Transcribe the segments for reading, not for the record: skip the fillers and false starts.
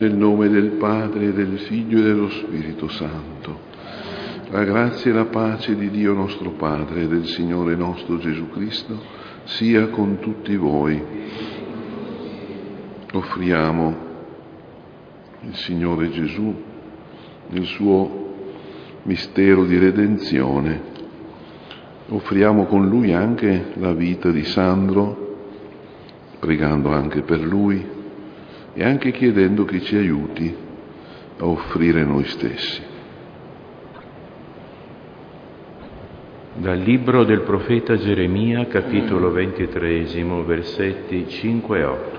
Nel nome del Padre, e del Figlio e dello Spirito Santo. La grazia e la pace di Dio nostro Padre e del Signore nostro Gesù Cristo sia con tutti voi. Offriamo il Signore Gesù nel suo mistero di redenzione. Offriamo con Lui anche la vita di Sandro, pregando anche per Lui e anche chiedendo che ci aiuti a offrire noi stessi. Dal libro del profeta Geremia, capitolo 23, versetti 5 e 8.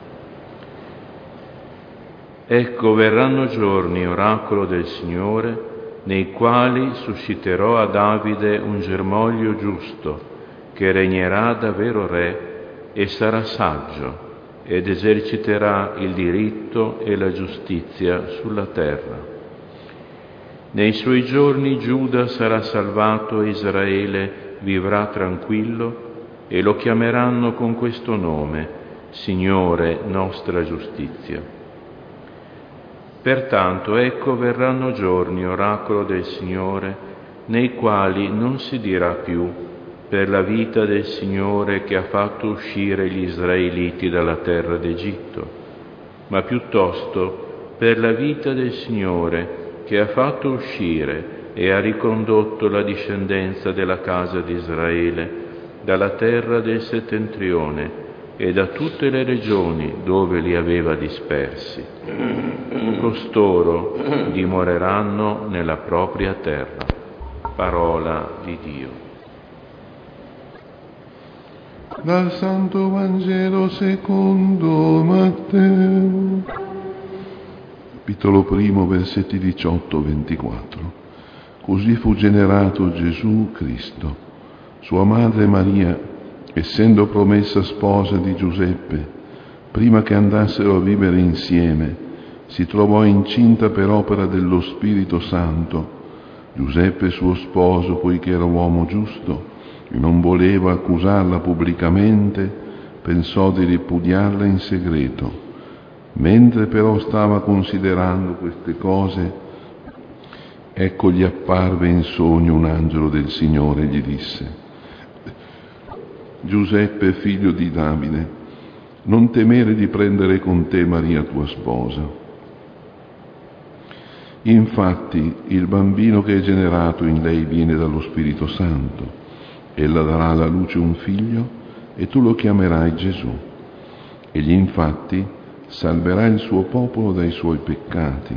Ecco, verranno giorni, oracolo del Signore, nei quali susciterò a Davide un germoglio giusto, che regnerà da vero re e sarà saggio, ed eserciterà il diritto e la giustizia sulla terra. Nei suoi giorni Giuda sarà salvato e Israele vivrà tranquillo, e lo chiameranno con questo nome: Signore, nostra giustizia. Pertanto, ecco, verranno giorni, oracolo del Signore, nei quali non si dirà più: per la vita del Signore che ha fatto uscire gli israeliti dalla terra d'Egitto, ma piuttosto per la vita del Signore che ha fatto uscire e ha ricondotto la discendenza della casa di Israele dalla terra del settentrione e da tutte le regioni dove li aveva dispersi. Costoro dimoreranno nella propria terra. Parola di Dio. Dal Santo Vangelo secondo Matteo, capitolo 1, versetti 18-24. Così fu generato Gesù Cristo. Sua madre Maria, essendo promessa sposa di Giuseppe, prima che andassero a vivere insieme, si trovò incinta per opera dello Spirito Santo. Giuseppe, suo sposo, poiché era uomo giusto e non voleva accusarla pubblicamente, pensò di ripudiarla in segreto. Mentre però stava considerando queste cose, ecco gli apparve in sogno un angelo del Signore e gli disse: Giuseppe, figlio di Davide, non temere di prendere con te Maria tua sposa. Infatti il bambino che è generato in lei viene dallo Spirito Santo. Ella darà alla luce un figlio e tu lo chiamerai Gesù. Egli infatti salverà il suo popolo dai suoi peccati.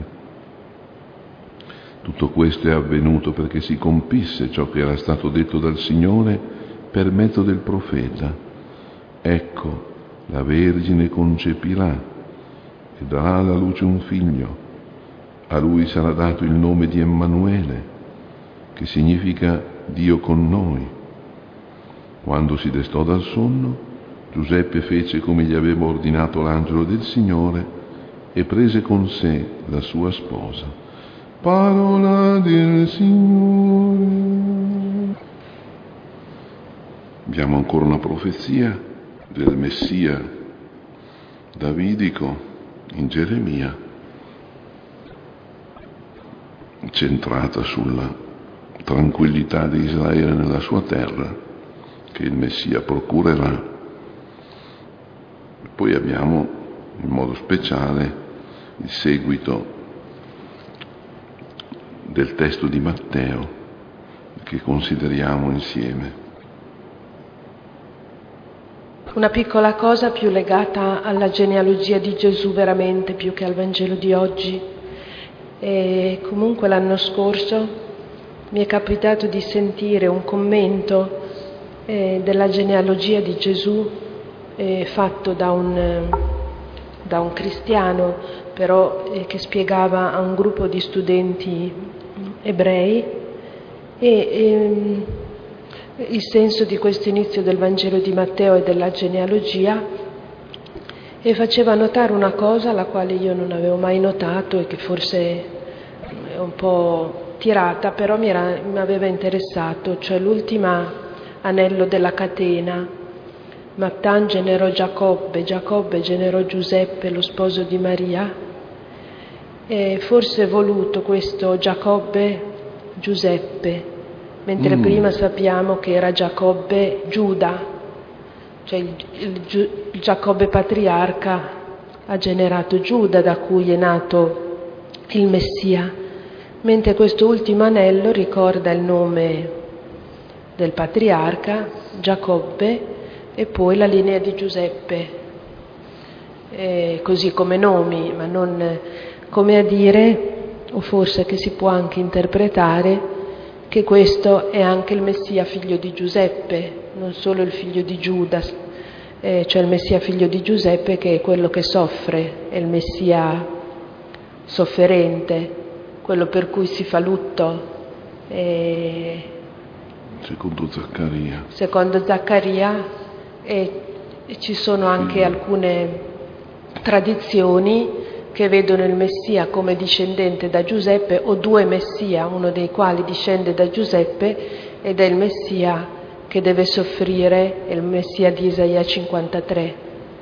Tutto questo è avvenuto perché si compisse ciò che era stato detto dal Signore per mezzo del profeta: ecco, la Vergine concepirà e darà alla luce un figlio. A lui sarà dato il nome di Emmanuele, che significa Dio con noi. Quando si destò dal sonno, Giuseppe fece come gli aveva ordinato l'angelo del Signore e prese con sé la sua sposa. Parola del Signore. Abbiamo ancora una profezia del Messia davidico in Geremia, centrata sulla tranquillità di Israele nella sua terra, che il Messia procurerà. Poi abbiamo in modo speciale il seguito del testo di Matteo che consideriamo insieme. Una piccola cosa più legata alla genealogia di Gesù veramente, più che al Vangelo di oggi. E comunque l'anno scorso mi è capitato di sentire un commento della genealogia di Gesù fatto da un cristiano, però che spiegava a un gruppo di studenti ebrei il senso di questo inizio del Vangelo di Matteo e della genealogia, e faceva notare una cosa alla quale io non avevo mai notato e che forse è un po' tirata, però mi aveva interessato, cioè l'ultima anello della catena. Mattan generò Giacobbe, Giacobbe generò Giuseppe, lo sposo di Maria, E forse è voluto questo Giacobbe Giuseppe, mentre prima sappiamo che era Giacobbe Giuda, cioè il Giacobbe patriarca ha generato Giuda, da cui è nato il Messia, mentre questo ultimo anello ricorda il nome del patriarca Giacobbe e poi la linea di Giuseppe, così come nomi, ma non come a dire, o forse che si può anche interpretare, che questo è anche il Messia figlio di Giuseppe, non solo il figlio di Giuda, cioè il Messia figlio di Giuseppe che è quello che soffre, è il Messia sofferente, quello per cui si fa lutto. Secondo Zaccaria, e ci sono anche alcune tradizioni che vedono il Messia come discendente da Giuseppe, o due Messia, uno dei quali discende da Giuseppe ed è il Messia che deve soffrire, è il Messia di Isaia 53.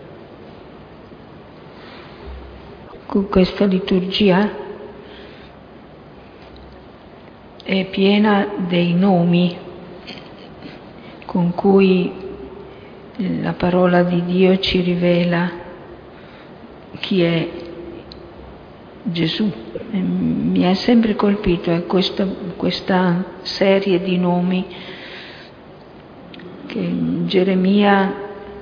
Con questa liturgia è piena dei nomi con cui la parola di Dio ci rivela chi è Gesù. Mi ha sempre colpito questa serie di nomi che Geremia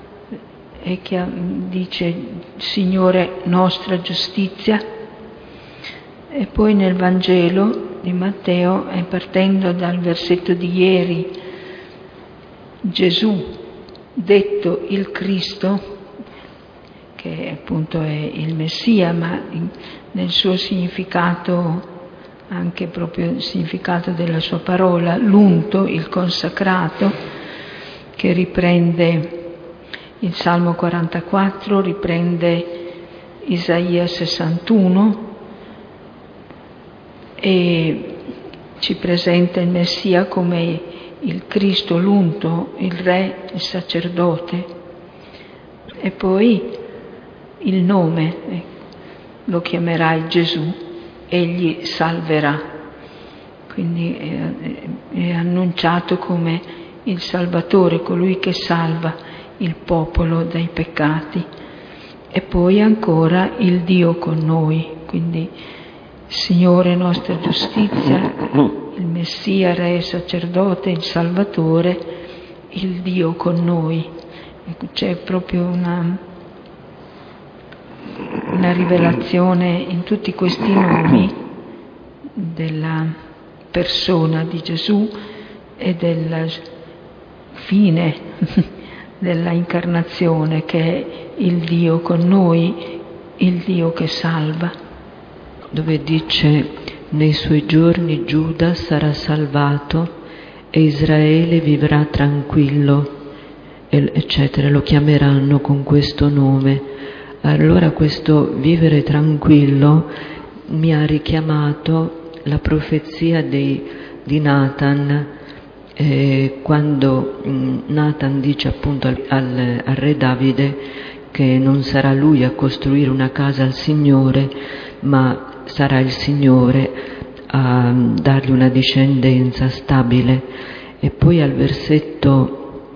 dice Signore nostra giustizia, e poi nel Vangelo di Matteo, partendo dal versetto di ieri, Gesù detto il Cristo, che appunto è il Messia, ma nel suo significato, anche proprio il significato della sua parola, l'unto, il consacrato, che riprende il Salmo 44, riprende Isaia 61 e ci presenta il Messia come il Cristo, l'unto, il Re, il sacerdote. E poi il nome, lo chiamerai Gesù, egli salverà. Quindi è annunciato come il Salvatore, colui che salva il popolo dai peccati. E poi ancora il Dio con noi, quindi Signore nostra giustizia, il Messia, Re, sacerdote, il Salvatore, il Dio con noi. C'è proprio una rivelazione in tutti questi nomi della persona di Gesù e del fine della incarnazione, che è il Dio con noi, il Dio che salva. Dove dice nei suoi giorni Giuda sarà salvato e Israele vivrà tranquillo, eccetera, lo chiameranno con questo nome. Allora questo vivere tranquillo mi ha richiamato la profezia di Nathan, quando Nathan dice appunto al re Davide che non sarà lui a costruire una casa al Signore, ma sarà il Signore a dargli una discendenza stabile. E poi al versetto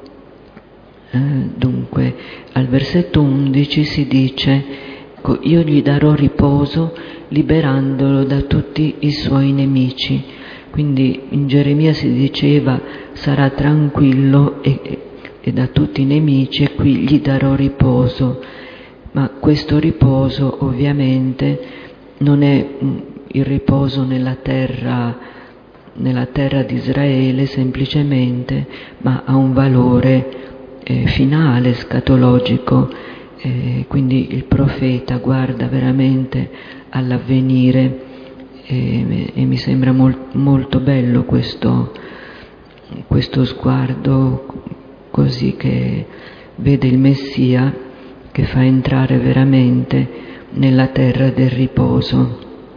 11 si dice: io gli darò riposo liberandolo da tutti i suoi nemici. Quindi in Geremia si diceva sarà tranquillo e da tutti i nemici, e qui gli darò riposo. Ma questo riposo ovviamente non è il riposo nella terra di Israele semplicemente, ma ha un valore finale, scatologico. Quindi il profeta guarda veramente all'avvenire, e mi sembra molto bello questo sguardo, così, che vede il Messia che fa entrare veramente nella terra del riposo.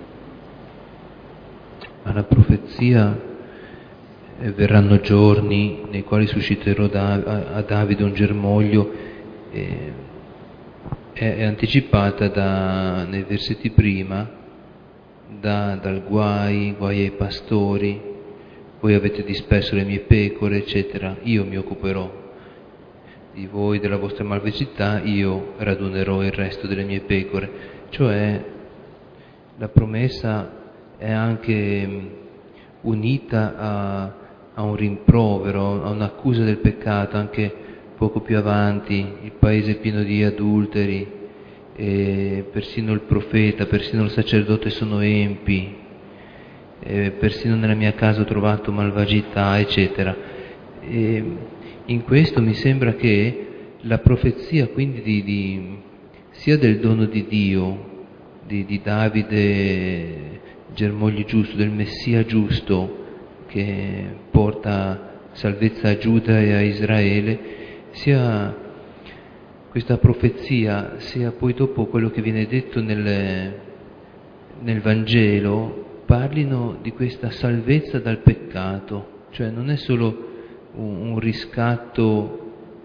Ma la profezia, verranno giorni nei quali susciterò a Davide un germoglio, è anticipata nei versetti prima, dal guai ai pastori, voi avete disperso le mie pecore, eccetera, io mi occuperò di voi, della vostra malvagità, io radunerò il resto delle mie pecore. Cioè la promessa è anche unita a un rimprovero, a un'accusa del peccato. Anche poco più avanti, il paese è pieno di adulteri, e persino il profeta, persino il sacerdote sono empi, persino nella mia casa ho trovato malvagità, eccetera. E in questo mi sembra che la profezia quindi sia del dono di Dio, di Davide, germoglio giusto, del Messia giusto, che porta salvezza a Giuda e a Israele, sia questa profezia, sia poi dopo quello che viene detto nel Vangelo, parlino di questa salvezza dal peccato. Cioè non è solo un riscatto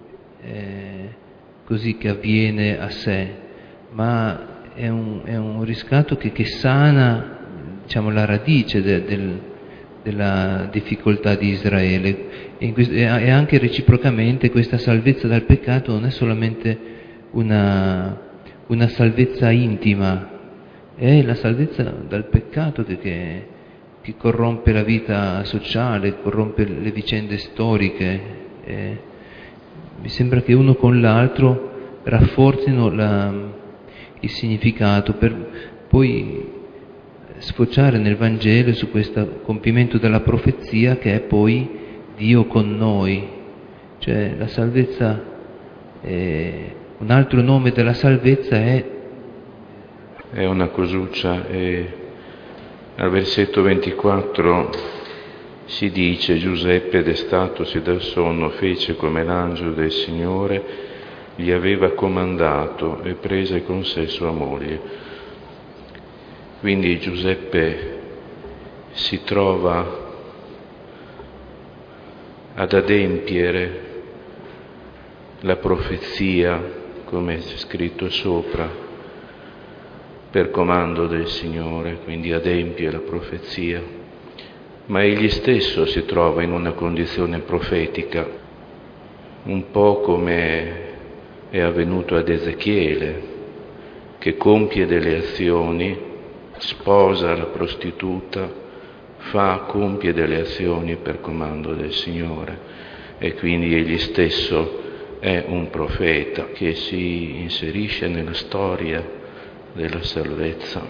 così che avviene a sé, ma è un riscatto che sana, diciamo, la radice della difficoltà di Israele. E anche reciprocamente questa salvezza dal peccato non è solamente una salvezza intima, è la salvezza dal peccato che corrompe la vita sociale, corrompe le vicende storiche. Mi sembra che uno con l'altro rafforzino il significato per poi sfociare nel Vangelo su questo compimento della profezia, che è poi Dio con noi. Cioè la salvezza, un altro nome della salvezza è una cosuccia, e al versetto 24 si dice: Giuseppe, destatosi dal sonno, fece come l'angelo del Signore gli aveva comandato e prese con sé sua moglie. Quindi Giuseppe si trova ad adempiere la profezia, come è scritto sopra, per comando del Signore, quindi adempie la profezia. Ma egli stesso si trova in una condizione profetica, un po' come è avvenuto ad Ezechiele, che compie delle azioni, sposa la prostituta, compie delle azioni per comando del Signore, e quindi egli stesso è un profeta che si inserisce nella storia della salvezza.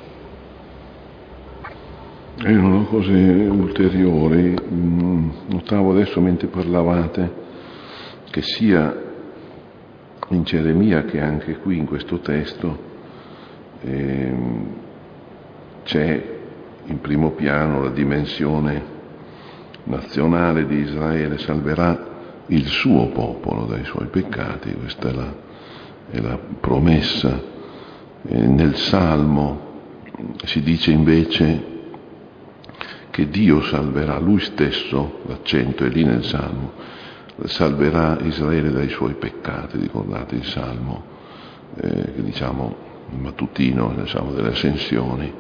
E una cosa ulteriore, notavo adesso mentre parlavate che sia in Geremia che anche qui in questo testo c'è in primo piano la dimensione nazionale di Israele: salverà il suo popolo dai suoi peccati. Questa è la promessa. Nel Salmo si dice invece che Dio salverà, Lui stesso, l'accento è lì nel Salmo, salverà Israele dai suoi peccati. Ricordate il Salmo, che diciamo il mattutino, diciamo, delle ascensioni.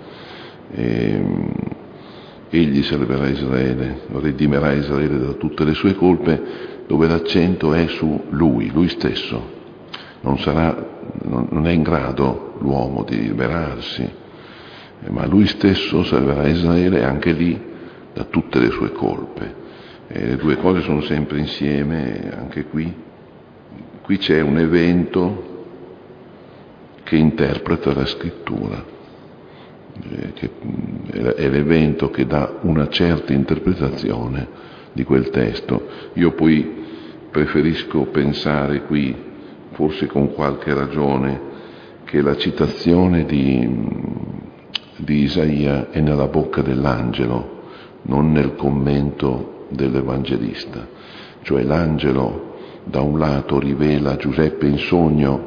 Egli salverà Israele, redimerà Israele da tutte le sue colpe, dove l'accento è su Lui stesso. Non è in grado l'uomo di liberarsi, ma Lui stesso salverà Israele anche lì da tutte le sue colpe. Le due cose sono sempre insieme anche qui. Qui c'è un evento che interpreta la scrittura, che è l'evento che dà una certa interpretazione di quel testo. Io poi preferisco pensare qui, forse con qualche ragione, che la citazione di Isaia è nella bocca dell'angelo, non nel commento dell'Evangelista. Cioè l'angelo da un lato rivela a Giuseppe in sogno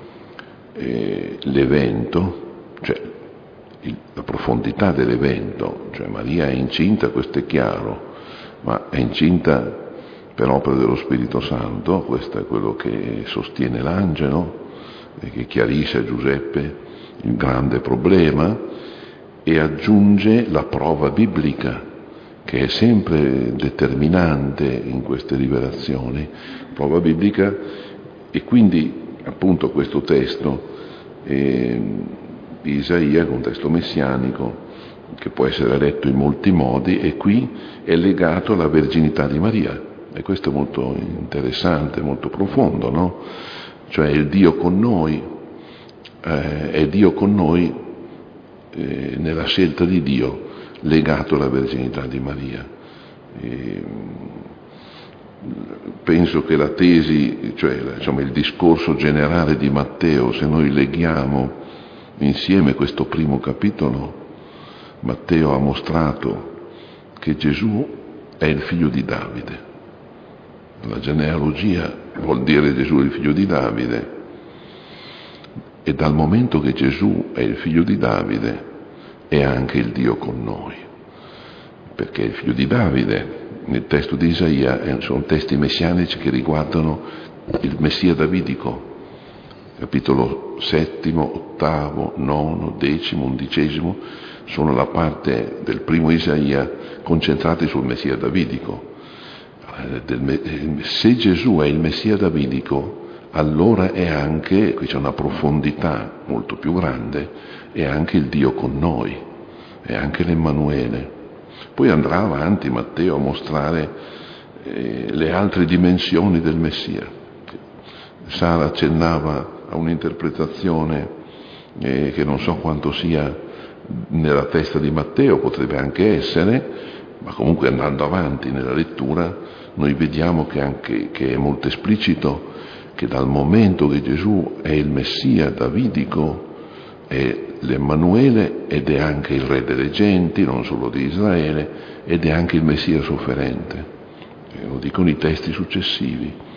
l'evento, cioè la profondità dell'evento, cioè Maria è incinta, questo è chiaro, ma è incinta per opera dello Spirito Santo. Questo è quello che sostiene l'angelo e che chiarisce a Giuseppe il grande problema. e aggiunge la prova biblica, che è sempre determinante in queste rivelazioni, prova biblica, e quindi appunto questo testo di Isaia, che è un testo messianico, che può essere letto in molti modi, e qui è legato alla verginità di Maria, e questo è molto interessante, molto profondo, no? Cioè il Dio con noi, è Dio con noi nella scelta di Dio, legato alla verginità di Maria. Penso che la tesi, cioè il discorso generale di Matteo, se noi leghiamo insieme questo primo capitolo, Matteo ha mostrato che Gesù è il figlio di Davide. La genealogia vuol dire Gesù è il figlio di Davide, e dal momento che Gesù è il figlio di Davide è anche il Dio con noi, perché il figlio di Davide nel testo di Isaia sono testi messianici che riguardano il Messia davidico, capitolo 7, 8, 9, 10, 11, sono la parte del primo Isaia concentrati sul Messia davidico. Se Gesù è il Messia davidico, allora è anche, qui c'è una profondità molto più grande, è anche il Dio con noi, è anche l'Emmanuele. Poi andrà avanti Matteo a mostrare le altre dimensioni del Messia. Sara accennava a un'interpretazione che non so quanto sia nella testa di Matteo, potrebbe anche essere, ma comunque andando avanti nella lettura noi vediamo che è molto esplicito che dal momento che Gesù è il Messia davidico è l'Emmanuele ed è anche il Re delle genti, non solo di Israele, ed è anche il Messia sofferente. Lo dicono i testi successivi.